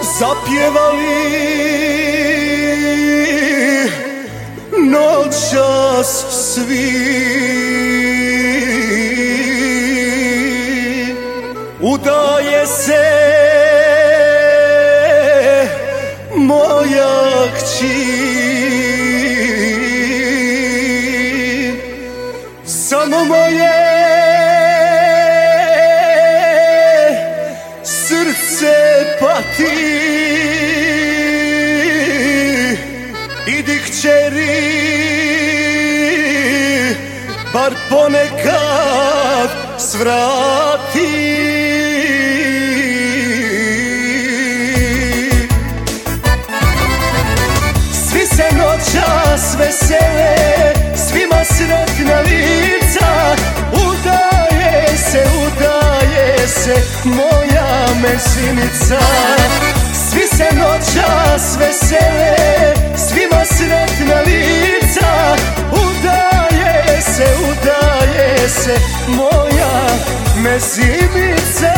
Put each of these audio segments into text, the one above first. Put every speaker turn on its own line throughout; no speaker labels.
zapjevali noćas svi. Udaje se moja kći, samo moje srce pati. Idi kćeri, bar ponekad svrati. Svi se noćas vesele, svima sretna lica. Udaje se moja mešinica. Svi se noćas vesele, svima sretna lica. Udaje se moja mešinica.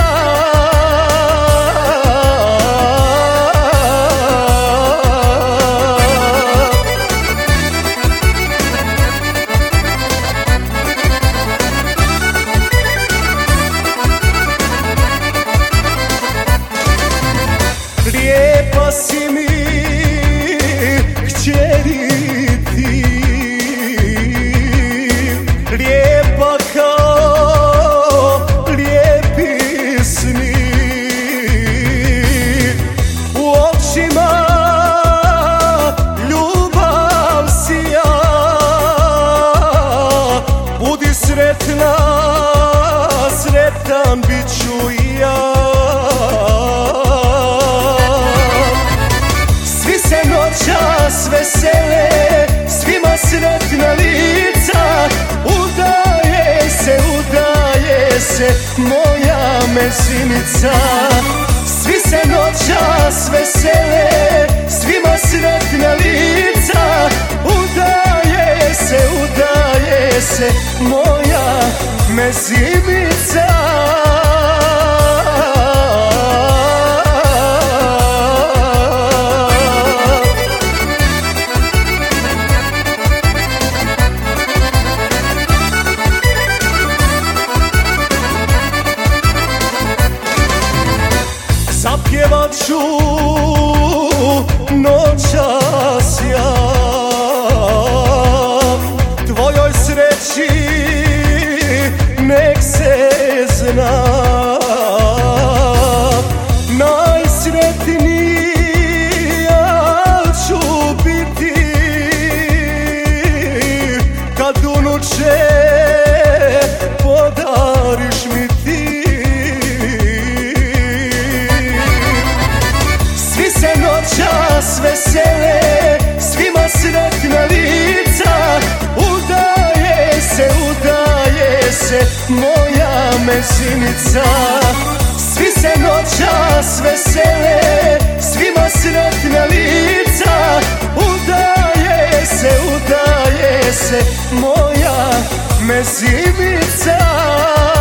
Lijepa si mi kćeri ti, lijepa kao lijepi sni. U očima ljubav sija, budi sretna, sretan bit ću i ja. Noćas vesele, svima sretna lica. Udaje se moja mešinica. Svi se noćas vesele, svima sretna lica. Udaje se moja mešinica. Zapjevat ću noćas ja tvojoj sreći, nek se zna. Najsretnija ću biti kad unuče podariš mi ti. Noćas vesele, svima sretna lica. Udaje se moja mešinica. Svi se noćas vesele, svima sretna lica. Udaje se moja mešinica.